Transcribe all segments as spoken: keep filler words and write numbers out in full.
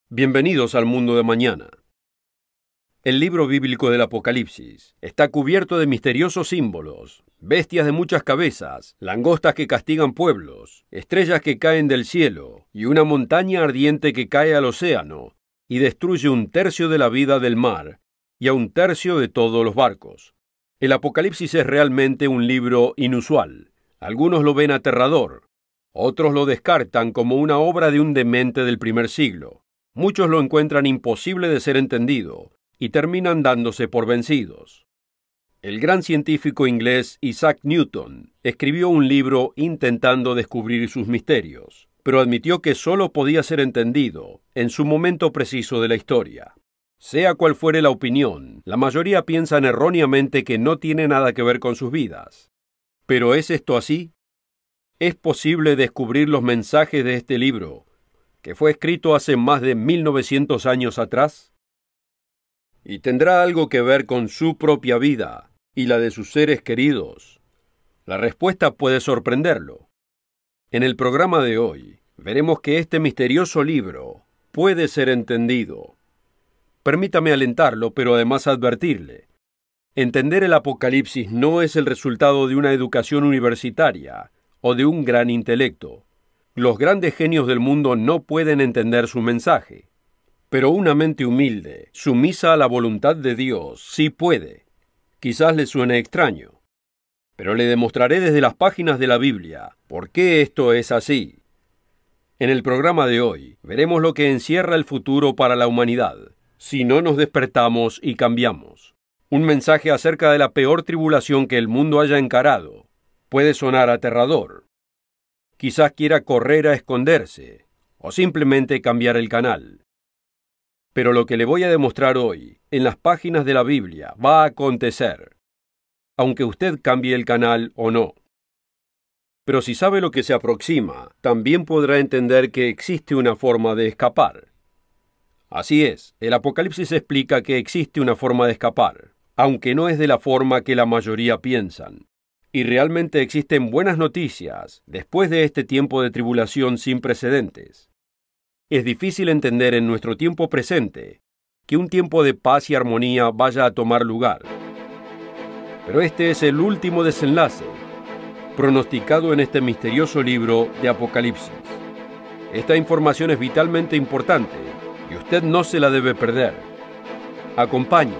Bienvenidos al mundo de mañana. El libro bíblico del Apocalipsis está cubierto de misteriosos símbolos, bestias de muchas cabezas, langostas que castigan pueblos, estrellas que caen del cielo y una montaña ardiente que cae al océano y destruye un tercio de la vida del mar y a un tercio de todos los barcos. El Apocalipsis es realmente un libro inusual. Algunos lo ven aterrador, otros lo descartan como una obra de un demente del primer siglo. Muchos lo encuentran imposible de ser entendido y terminan dándose por vencidos. El gran científico inglés Isaac Newton escribió un libro intentando descubrir sus misterios, pero admitió que solo podía ser entendido en su momento preciso de la historia. Sea cual fuere la opinión, la mayoría piensan erróneamente que no tiene nada que ver con sus vidas. ¿Pero es esto así? ¿Es posible descubrir los mensajes de este libro, que fue escrito hace más de mil novecientos años atrás? ¿Y tendrá algo que ver con su propia vida y la de sus seres queridos? La respuesta puede sorprenderlo. En el programa de hoy, veremos que este misterioso libro puede ser entendido. Permítame alentarlo, pero además advertirle. Entender el Apocalipsis no es el resultado de una educación universitaria o de un gran intelecto. Los grandes genios del mundo no pueden entender su mensaje. Pero una mente humilde, sumisa a la voluntad de Dios, sí puede. Quizás le suene extraño, pero le demostraré desde las páginas de la Biblia por qué esto es así. En el programa de hoy, veremos lo que encierra el futuro para la humanidad, si no nos despertamos y cambiamos. Un mensaje acerca de la peor tribulación que el mundo haya encarado. Puede sonar aterrador. Quizás quiera correr a esconderse, o simplemente cambiar el canal. Pero lo que le voy a demostrar hoy, en las páginas de la Biblia, va a acontecer, aunque usted cambie el canal o no. Pero si sabe lo que se aproxima, también podrá entender que existe una forma de escapar. Así es, el Apocalipsis explica que existe una forma de escapar, aunque no es de la forma que la mayoría piensan. Y realmente existen buenas noticias después de este tiempo de tribulación sin precedentes. Es difícil entender en nuestro tiempo presente que un tiempo de paz y armonía vaya a tomar lugar. Pero este es el último desenlace, pronosticado en este misterioso libro de Apocalipsis. Esta información es vitalmente importante y usted no se la debe perder. Acompáñenos.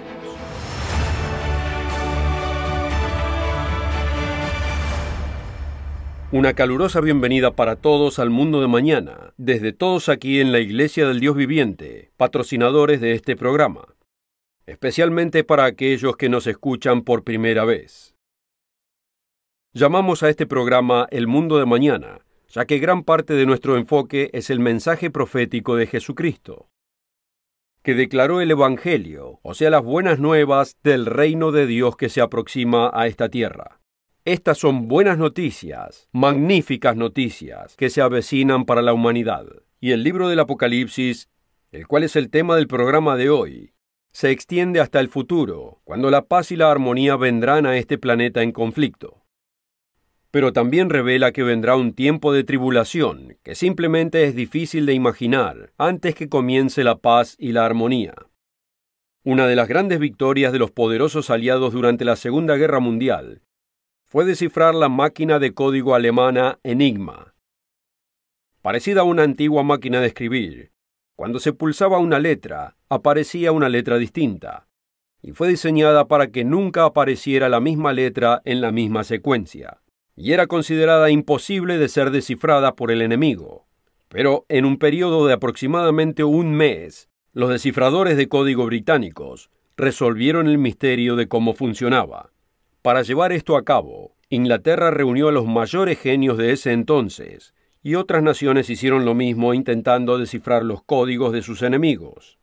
Una calurosa bienvenida para todos al mundo de mañana, desde todos aquí en la Iglesia del Dios Viviente, patrocinadores de este programa, especialmente para aquellos que nos escuchan por primera vez. Llamamos a este programa El Mundo de Mañana, ya que gran parte de nuestro enfoque es el mensaje profético de Jesucristo, que declaró el Evangelio, o sea, las buenas nuevas del reino de Dios que se aproxima a esta tierra. Estas son buenas noticias, magníficas noticias, que se avecinan para la humanidad. Y el libro del Apocalipsis, el cual es el tema del programa de hoy, se extiende hasta el futuro, cuando la paz y la armonía vendrán a este planeta en conflicto. Pero también revela que vendrá un tiempo de tribulación, que simplemente es difícil de imaginar antes que comience la paz y la armonía. Una de las grandes victorias de los poderosos aliados durante la Segunda Guerra Mundial fue descifrar la máquina de código alemana Enigma. Parecida a una antigua máquina de escribir, cuando se pulsaba una letra, aparecía una letra distinta, y fue diseñada para que nunca apareciera la misma letra en la misma secuencia, y era considerada imposible de ser descifrada por el enemigo. Pero en un periodo de aproximadamente un mes, los descifradores de código británicos resolvieron el misterio de cómo funcionaba. Para llevar esto a cabo, Inglaterra reunió a los mayores genios de ese entonces, y otras naciones hicieron lo mismo intentando descifrar los códigos de sus enemigos.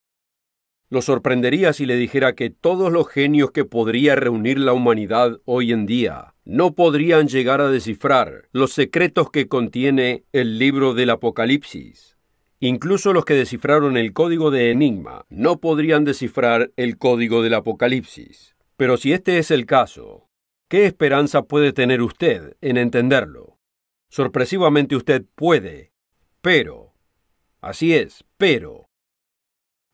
Lo sorprendería si le dijera que todos los genios que podría reunir la humanidad hoy en día no podrían llegar a descifrar los secretos que contiene el libro del Apocalipsis. Incluso los que descifraron el código de Enigma no podrían descifrar el código del Apocalipsis. Pero si este es el caso, ¿qué esperanza puede tener usted en entenderlo? Sorpresivamente usted puede, pero, así es, pero,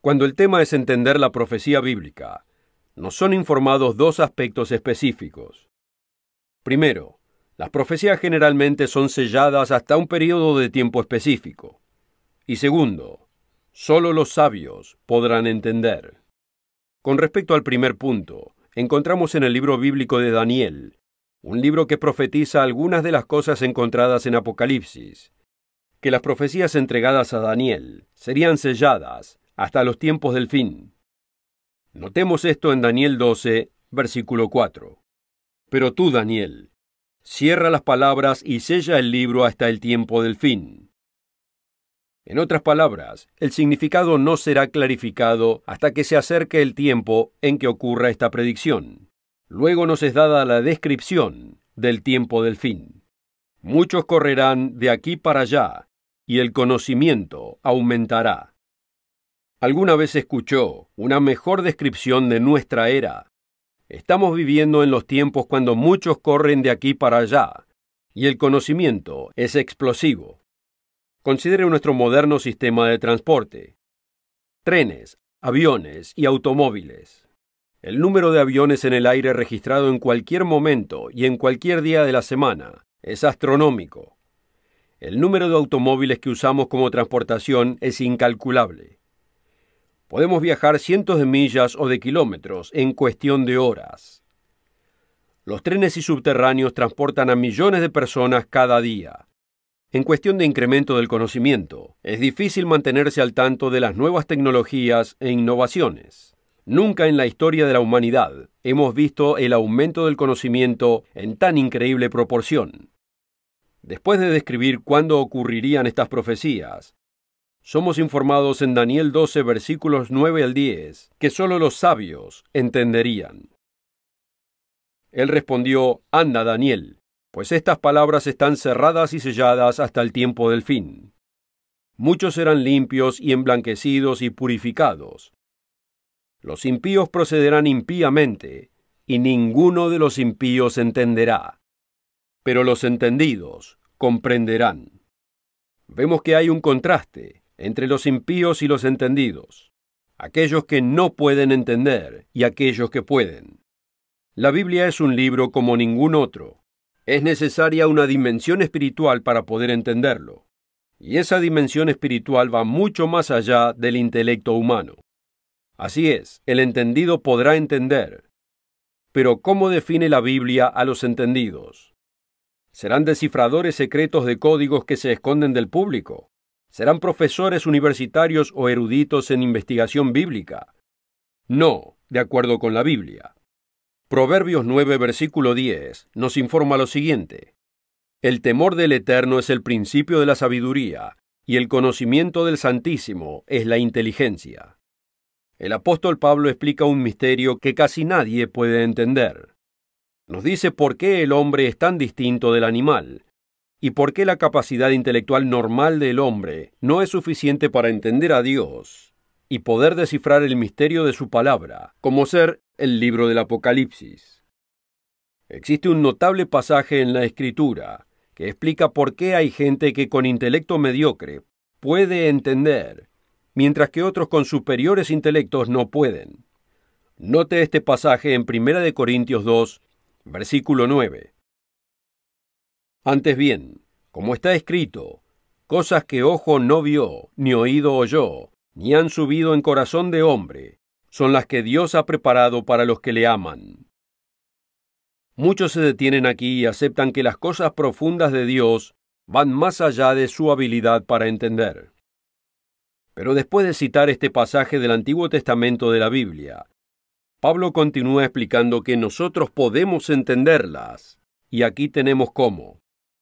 Cuando el tema es entender la profecía bíblica, nos son informados dos aspectos específicos. Primero, las profecías generalmente son selladas hasta un periodo de tiempo específico. Y segundo, solo los sabios podrán entender. Con respecto al primer punto, encontramos en el libro bíblico de Daniel, un libro que profetiza algunas de las cosas encontradas en Apocalipsis, que las profecías entregadas a Daniel serían selladas hasta los tiempos del fin. Notemos esto en Daniel doce, versículo cuatro. Pero tú, Daniel, cierra las palabras y sella el libro hasta el tiempo del fin. En otras palabras, el significado no será clarificado hasta que se acerque el tiempo en que ocurra esta predicción. Luego nos es dada la descripción del tiempo del fin. Muchos correrán de aquí para allá, y el conocimiento aumentará. ¿Alguna vez escuchó una mejor descripción de nuestra era? Estamos viviendo en los tiempos cuando muchos corren de aquí para allá, y el conocimiento es explosivo. Considere nuestro moderno sistema de transporte. Trenes, aviones y automóviles. El número de aviones en el aire registrado en cualquier momento y en cualquier día de la semana es astronómico. El número de automóviles que usamos como transportación es incalculable. Podemos viajar cientos de millas o de kilómetros en cuestión de horas. Los trenes y subterráneos transportan a millones de personas cada día. En cuestión de incremento del conocimiento, es difícil mantenerse al tanto de las nuevas tecnologías e innovaciones. Nunca en la historia de la humanidad hemos visto el aumento del conocimiento en tan increíble proporción. Después de describir cuándo ocurrirían estas profecías, somos informados en Daniel doce, versículos nueve al diez, que solo los sabios entenderían. Él respondió: Anda, Daniel, pues estas palabras están cerradas y selladas hasta el tiempo del fin. Muchos serán limpios y emblanquecidos y purificados. Los impíos procederán impíamente, y ninguno de los impíos entenderá. Pero los entendidos comprenderán. Vemos que hay un contraste entre los impíos y los entendidos, aquellos que no pueden entender y aquellos que pueden. La Biblia es un libro como ningún otro. Es necesaria una dimensión espiritual para poder entenderlo, y esa dimensión espiritual va mucho más allá del intelecto humano. Así es, el entendido podrá entender. Pero ¿cómo define la Biblia a los entendidos? ¿Serán descifradores secretos de códigos que se esconden del público? ¿Serán profesores universitarios o eruditos en investigación bíblica? No, de acuerdo con la Biblia. Proverbios nueve, versículo diez, nos informa lo siguiente: El temor del Eterno es el principio de la sabiduría, y el conocimiento del Santísimo es la inteligencia. El apóstol Pablo explica un misterio que casi nadie puede entender. Nos dice por qué el hombre es tan distinto del animal, y por qué la capacidad intelectual normal del hombre no es suficiente para entender a Dios y poder descifrar el misterio de su palabra, como ser el libro del Apocalipsis. Existe un notable pasaje en la Escritura que explica por qué hay gente que con intelecto mediocre puede entender, mientras que otros con superiores intelectos no pueden. Note este pasaje en primera de Corintios dos, versículo nueve. Antes bien, como está escrito, cosas que ojo no vio, ni oído oyó, ni han subido en corazón de hombre, son las que Dios ha preparado para los que le aman. Muchos se detienen aquí y aceptan que las cosas profundas de Dios van más allá de su habilidad para entender. Pero después de citar este pasaje del Antiguo Testamento de la Biblia, Pablo continúa explicando que nosotros podemos entenderlas, y aquí tenemos cómo.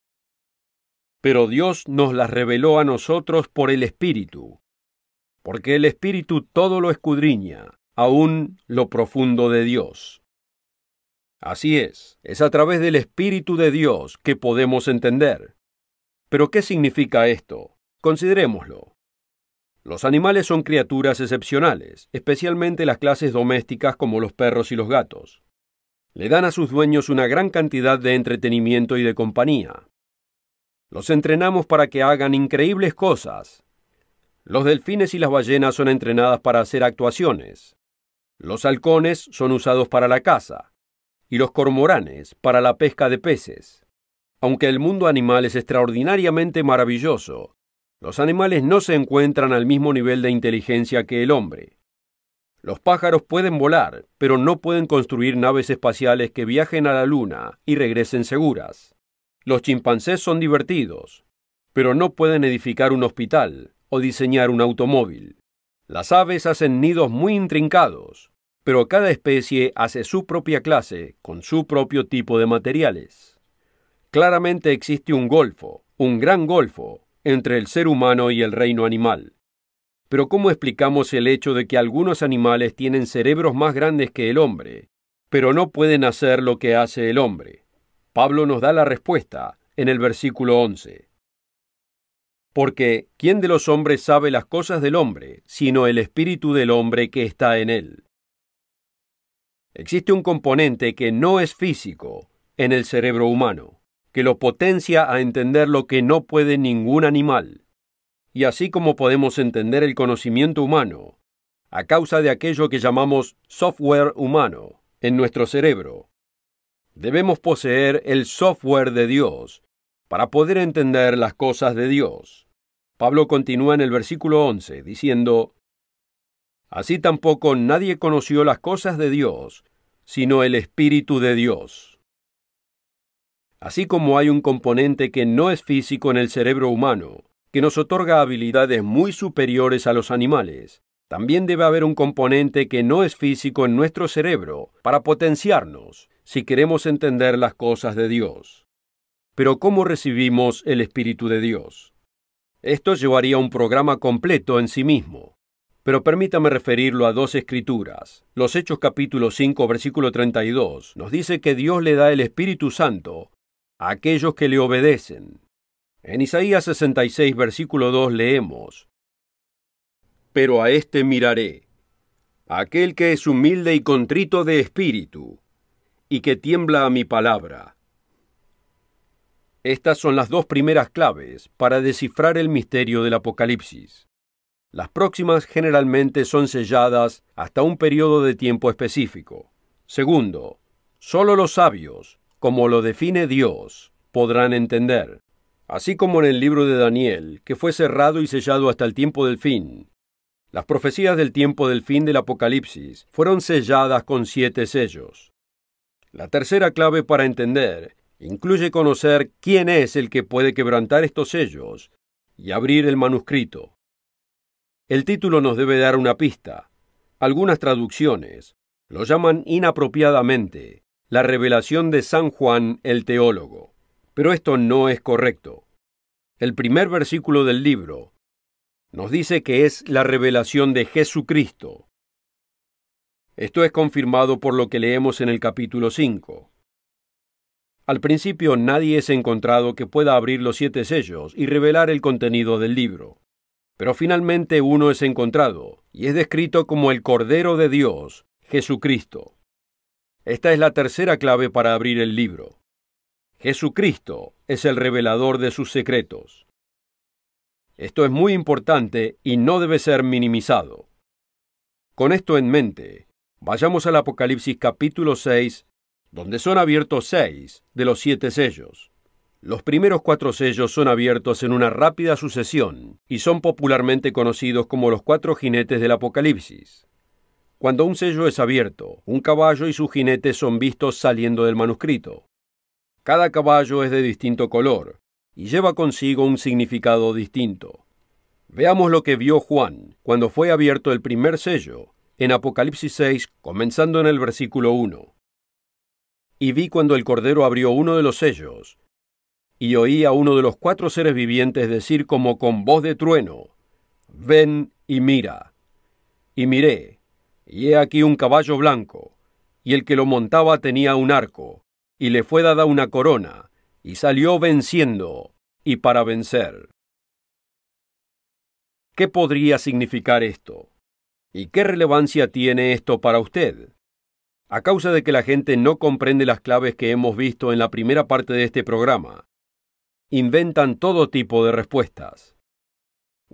Pero Dios nos las reveló a nosotros por el Espíritu, porque el Espíritu todo lo escudriña, aún lo profundo de Dios. Así es, es a través del Espíritu de Dios que podemos entender. ¿Pero qué significa esto? Considerémoslo. Los animales son criaturas excepcionales, especialmente las clases domésticas como los perros y los gatos. Le dan a sus dueños una gran cantidad de entretenimiento y de compañía. Los entrenamos para que hagan increíbles cosas. Los delfines y las ballenas son entrenadas para hacer actuaciones. Los halcones son usados para la caza y los cormoranes para la pesca de peces. Aunque el mundo animal es extraordinariamente maravilloso, los animales no se encuentran al mismo nivel de inteligencia que el hombre. Los pájaros pueden volar, pero no pueden construir naves espaciales que viajen a la luna y regresen seguras. Los chimpancés son divertidos, pero no pueden edificar un hospital o diseñar un automóvil. Las aves hacen nidos muy intrincados, pero cada especie hace su propia clase con su propio tipo de materiales. Claramente existe un golfo, un gran golfo, entre el ser humano y el reino animal. Pero ¿cómo explicamos el hecho de que algunos animales tienen cerebros más grandes que el hombre, pero no pueden hacer lo que hace el hombre? Pablo nos da la respuesta en el versículo once. Porque, ¿quién de los hombres sabe las cosas del hombre, sino el espíritu del hombre que está en él? Existe un componente que no es físico en el cerebro humano, que lo potencia a entender lo que no puede ningún animal. Y así como podemos entender el conocimiento humano, a causa de aquello que llamamos software humano en nuestro cerebro, debemos poseer el software de Dios para poder entender las cosas de Dios. Pablo continúa en el versículo once, diciendo, Así tampoco nadie conoció las cosas de Dios, sino el Espíritu de Dios. Así como hay un componente que no es físico en el cerebro humano, que nos otorga habilidades muy superiores a los animales, también debe haber un componente que no es físico en nuestro cerebro para potenciarnos si queremos entender las cosas de Dios. Pero ¿cómo recibimos el Espíritu de Dios? Esto llevaría un programa completo en sí mismo, pero permítame referirlo a dos escrituras. Los Hechos capítulo cinco, versículo treinta y dos, nos dice que Dios le da el Espíritu Santo a aquellos que le obedecen. En Isaías sesenta y seis, versículo dos leemos, Pero a éste miraré, a aquel que es humilde y contrito de espíritu, y que tiembla a mi palabra. Estas son las dos primeras claves para descifrar el misterio del Apocalipsis. Las próximas generalmente son selladas hasta un periodo de tiempo específico. Segundo, solo los sabios, como lo define Dios, podrán entender. Así como en el libro de Daniel, que fue cerrado y sellado hasta el tiempo del fin, las profecías del tiempo del fin del Apocalipsis fueron selladas con siete sellos. La tercera clave para entender incluye conocer quién es el que puede quebrantar estos sellos y abrir el manuscrito. El título nos debe dar una pista. Algunas traducciones lo llaman inapropiadamente la revelación de San Juan el teólogo, pero esto no es correcto. El primer versículo del libro nos dice que es la revelación de Jesucristo. Esto es confirmado por lo que leemos en el capítulo cinco. Al principio nadie es encontrado que pueda abrir los siete sellos y revelar el contenido del libro. Pero finalmente uno es encontrado, y es descrito como el Cordero de Dios, Jesucristo. Esta es la tercera clave para abrir el libro. Jesucristo es el revelador de sus secretos. Esto es muy importante y no debe ser minimizado. Con esto en mente, vayamos al Apocalipsis capítulo seis, donde son abiertos seis de los siete sellos. Los primeros cuatro sellos son abiertos en una rápida sucesión y son popularmente conocidos como los cuatro jinetes del Apocalipsis. Cuando un sello es abierto, un caballo y su jinete son vistos saliendo del manuscrito. Cada caballo es de distinto color y lleva consigo un significado distinto. Veamos lo que vio Juan cuando fue abierto el primer sello en Apocalipsis seis, comenzando en el versículo uno. Y vi cuando el Cordero abrió uno de los sellos, y oí a uno de los cuatro seres vivientes decir como con voz de trueno, «Ven y mira». Y miré, y he aquí un caballo blanco, y el que lo montaba tenía un arco, y le fue dada una corona, y salió venciendo, y para vencer. ¿Qué podría significar esto? ¿Y qué relevancia tiene esto para usted? A causa de que la gente no comprende las claves que hemos visto en la primera parte de este programa, inventan todo tipo de respuestas.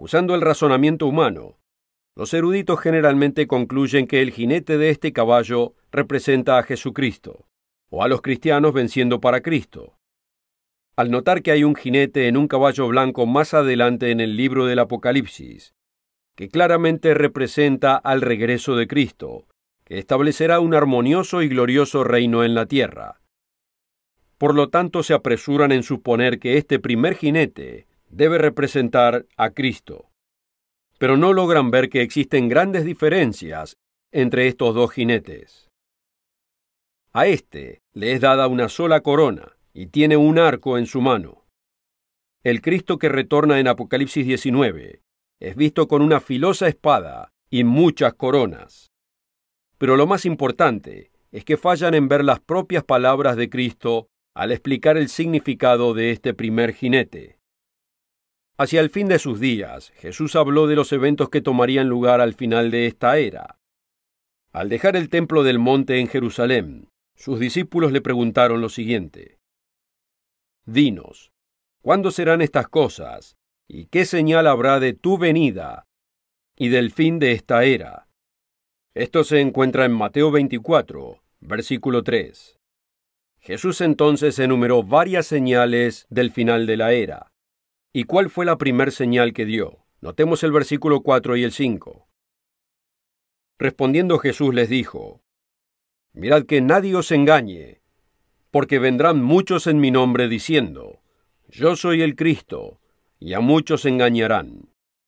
Usando el razonamiento humano, los eruditos generalmente concluyen que el jinete de este caballo representa a Jesucristo, o a los cristianos venciendo para Cristo. Al notar que hay un jinete en un caballo blanco más adelante en el libro del Apocalipsis, que claramente representa al regreso de Cristo, que establecerá un armonioso y glorioso reino en la tierra. Por lo tanto, se apresuran en suponer que este primer jinete debe representar a Cristo. Pero no logran ver que existen grandes diferencias entre estos dos jinetes. A este le es dada una sola corona y tiene un arco en su mano. El Cristo que retorna en Apocalipsis diecinueve es visto con una filosa espada y muchas coronas. Pero lo más importante es que fallan en ver las propias palabras de Cristo al explicar el significado de este primer jinete. Hacia el fin de sus días, Jesús habló de los eventos que tomarían lugar al final de esta era. Al dejar el templo del monte en Jerusalén, sus discípulos le preguntaron lo siguiente: «Dinos, ¿cuándo serán estas cosas? ¿Y qué señal habrá de tu venida y del fin de esta era?». Esto se encuentra en Mateo veinticuatro, versículo tres. Jesús entonces enumeró varias señales del final de la era. ¿Y cuál fue la primer señal que dio? Notemos el versículo cuatro y el cinco. Respondiendo Jesús les dijo: «Mirad que nadie os engañe, porque vendrán muchos en mi nombre diciendo: Yo soy el Cristo, y a muchos engañarán».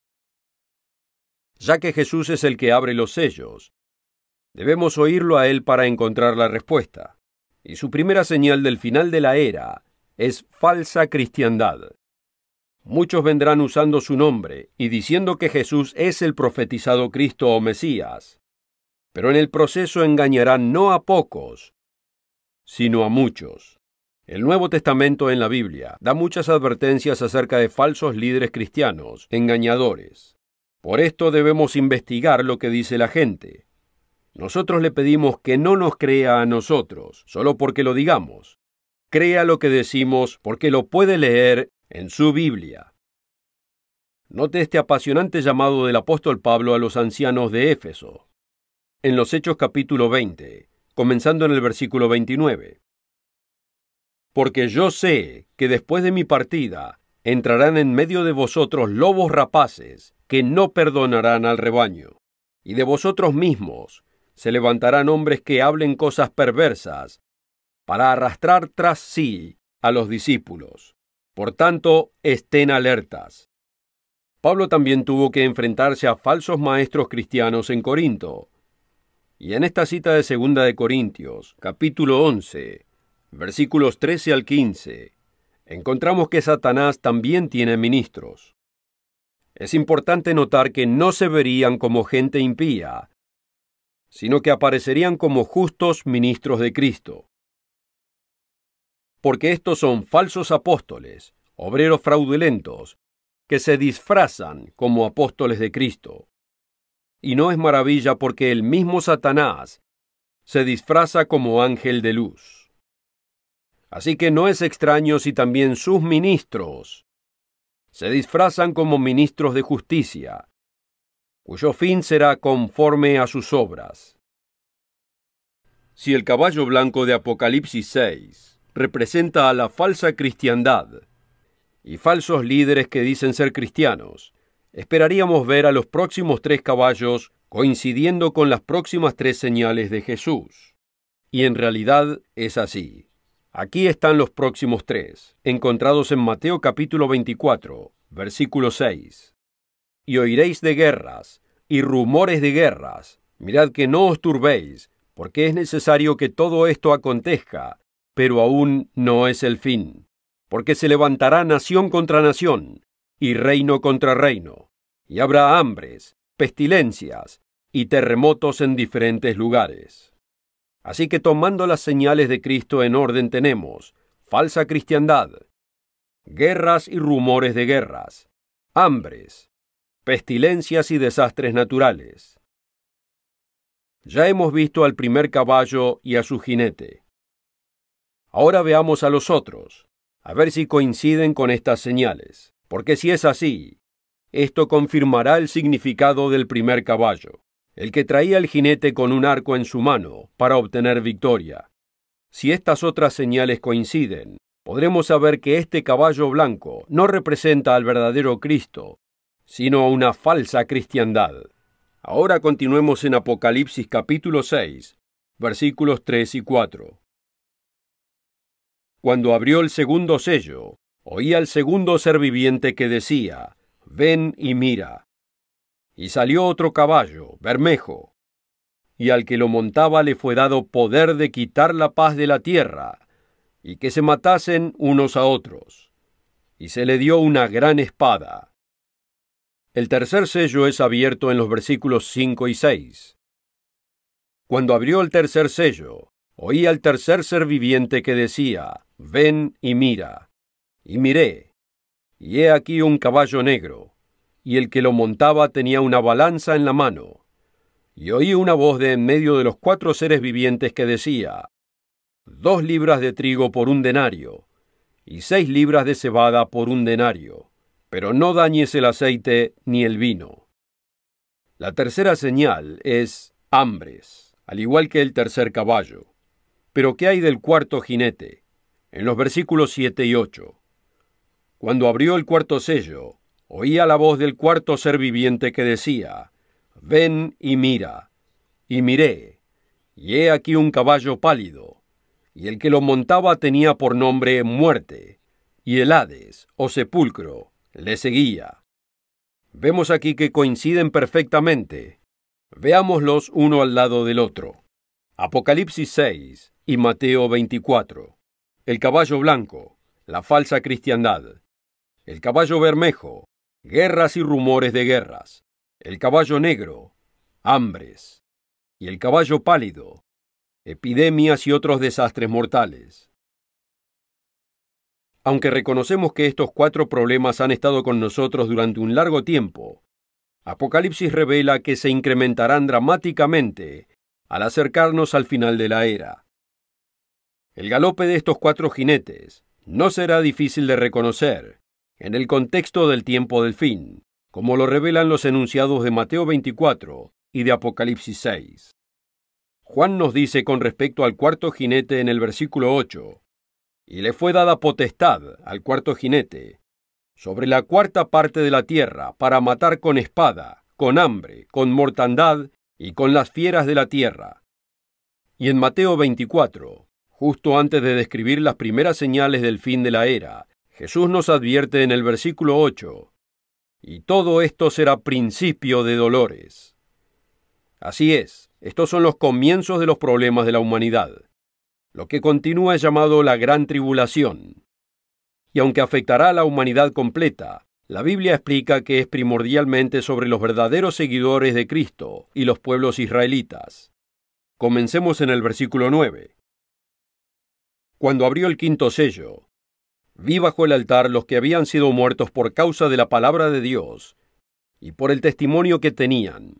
Ya que Jesús es el que abre los sellos, debemos oírlo a él para encontrar la respuesta. Y su primera señal del final de la era es falsa cristiandad. Muchos vendrán usando su nombre y diciendo que Jesús es el profetizado Cristo o Mesías, pero en el proceso engañarán no a pocos, sino a muchos. El Nuevo Testamento en la Biblia da muchas advertencias acerca de falsos líderes cristianos, engañadores. Por esto debemos investigar lo que dice la gente. Nosotros le pedimos que no nos crea a nosotros, solo porque lo digamos. Crea lo que decimos porque lo puede leer en su Biblia. Note este apasionante llamado del apóstol Pablo a los ancianos de Éfeso. En los Hechos capítulo veinte, comenzando en el versículo veintinueve. «Porque yo sé que después de mi partida entrarán en medio de vosotros lobos rapaces que no perdonarán al rebaño, y de vosotros mismos se levantarán hombres que hablen cosas perversas para arrastrar tras sí a los discípulos. Por tanto, estén alertas». Pablo también tuvo que enfrentarse a falsos maestros cristianos en Corinto. Y en esta cita de Segunda de Corintios, capítulo once, versículos trece al quince, encontramos que Satanás también tiene ministros. Es importante notar que no se verían como gente impía, sino que aparecerían como justos ministros de Cristo. Porque estos son falsos apóstoles, obreros fraudulentos, que se disfrazan como apóstoles de Cristo. Y no es maravilla porque el mismo Satanás se disfraza como ángel de luz. Así que no es extraño si también sus ministros se disfrazan como ministros de justicia, cuyo fin será conforme a sus obras. Si el caballo blanco de Apocalipsis seis representa a la falsa cristiandad y falsos líderes que dicen ser cristianos, esperaríamos ver a los próximos tres caballos coincidiendo con las próximas tres señales de Jesús. Y en realidad es así. Aquí están los próximos tres, encontrados en Mateo capítulo veinticuatro, versículo seis. «Y oiréis de guerras y rumores de guerras. Mirad que no os turbéis, porque es necesario que todo esto acontezca, pero aún no es el fin. Porque se levantará nación contra nación, y reino contra reino, y habrá hambres, pestilencias y terremotos en diferentes lugares». Así que tomando las señales de Cristo en orden tenemos falsa cristiandad, guerras y rumores de guerras, hambres, pestilencias y desastres naturales. Ya hemos visto al primer caballo y a su jinete. Ahora veamos a los otros, a ver si coinciden con estas señales, porque si es así, esto confirmará el significado del primer caballo, el que traía el jinete con un arco en su mano para obtener victoria. Si estas otras señales coinciden, podremos saber que este caballo blanco no representa al verdadero Cristo, sino a una falsa cristiandad. Ahora continuemos en Apocalipsis capítulo seis, versículos tres y cuatro. Cuando abrió el segundo sello, oí al segundo ser viviente que decía: «Ven y mira». Y salió otro caballo, bermejo, y al que lo montaba le fue dado poder de quitar la paz de la tierra, y que se matasen unos a otros. Y se le dio una gran espada. El tercer sello es abierto en los versículos cinco y seis. Cuando abrió el tercer sello, oí al tercer ser viviente que decía: «Ven y mira». Y miré, y he aquí un caballo negro, y el que lo montaba tenía una balanza en la mano. Y oí una voz de en medio de los cuatro seres vivientes que decía: «Dos libras de trigo por un denario, y seis libras de cebada por un denario, pero no dañes el aceite ni el vino». La tercera señal es hambres, al igual que el tercer caballo. Pero ¿qué hay del cuarto jinete? En los versículos siete y ocho. Cuando abrió el cuarto sello, oía la voz del cuarto ser viviente que decía: «Ven y mira». Y miré, y he aquí un caballo pálido, y el que lo montaba tenía por nombre Muerte, y el Hades, o sepulcro, le seguía. Vemos aquí que coinciden perfectamente. Veámoslos uno al lado del otro. Apocalipsis seis y Mateo veinticuatro. El caballo blanco, la falsa cristiandad. El caballo bermejo, guerras y rumores de guerras. El caballo negro, hambres. Y el caballo pálido, epidemias y otros desastres mortales. Aunque reconocemos que estos cuatro problemas han estado con nosotros durante un largo tiempo, Apocalipsis revela que se incrementarán dramáticamente al acercarnos al final de la era. El galope de estos cuatro jinetes no será difícil de reconocer en el contexto del tiempo del fin, como lo revelan los enunciados de Mateo veinticuatro y de Apocalipsis seis. Juan nos dice con respecto al cuarto jinete en el versículo ocho: «Y le fue dada potestad al cuarto jinete sobre la cuarta parte de la tierra para matar con espada, con hambre, con mortandad y con las fieras de la tierra». Y en Mateo veinticuatro, justo antes de describir las primeras señales del fin de la era, Jesús nos advierte en el versículo ocho: «Y todo esto será principio de dolores». Así es, estos son los comienzos de los problemas de la humanidad. Lo que continúa es llamado la Gran Tribulación. Y aunque afectará a la humanidad completa, la Biblia explica que es primordialmente sobre los verdaderos seguidores de Cristo y los pueblos israelitas. Comencemos en el versículo nueve. Cuando abrió el quinto sello, vi bajo el altar los que habían sido muertos por causa de la palabra de Dios y por el testimonio que tenían.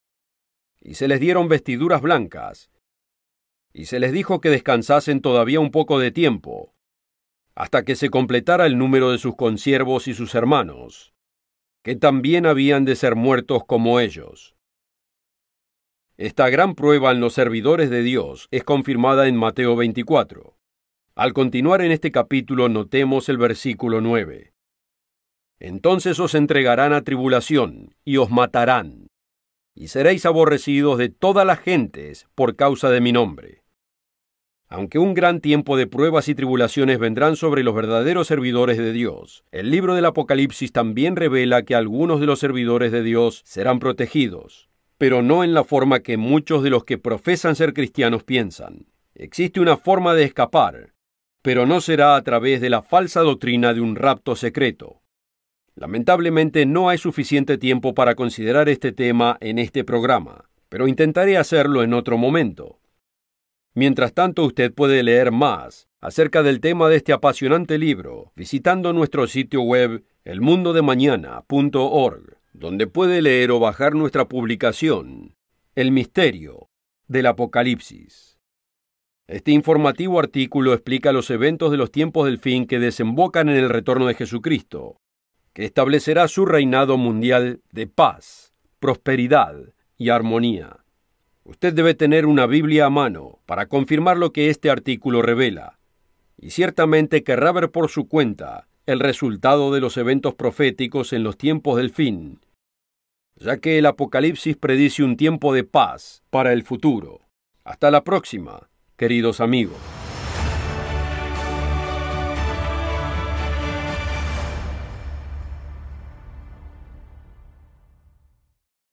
Y se les dieron vestiduras blancas, y se les dijo que descansasen todavía un poco de tiempo, hasta que se completara el número de sus consiervos y sus hermanos, que también habían de ser muertos como ellos. Esta gran prueba en los servidores de Dios es confirmada en Mateo veinticuatro. Al continuar en este capítulo, notemos el versículo nueve. «Entonces os entregarán a tribulación, y os matarán, y seréis aborrecidos de todas las gentes por causa de mi nombre». Aunque un gran tiempo de pruebas y tribulaciones vendrán sobre los verdaderos servidores de Dios, el libro del Apocalipsis también revela que algunos de los servidores de Dios serán protegidos, pero no en la forma que muchos de los que profesan ser cristianos piensan. Existe una forma de escapar, pero no será a través de la falsa doctrina de un rapto secreto. Lamentablemente no hay suficiente tiempo para considerar este tema en este programa, pero intentaré hacerlo en otro momento. Mientras tanto, usted puede leer más acerca del tema de este apasionante libro visitando nuestro sitio web el mundo de mañana punto org, donde puede leer o bajar nuestra publicación, El misterio del Apocalipsis. Este informativo artículo explica los eventos de los tiempos del fin que desembocan en el retorno de Jesucristo, que establecerá su reinado mundial de paz, prosperidad y armonía. Usted debe tener una Biblia a mano para confirmar lo que este artículo revela, y ciertamente querrá ver por su cuenta el resultado de los eventos proféticos en los tiempos del fin, ya que el Apocalipsis predice un tiempo de paz para el futuro. Hasta la próxima, queridos amigos.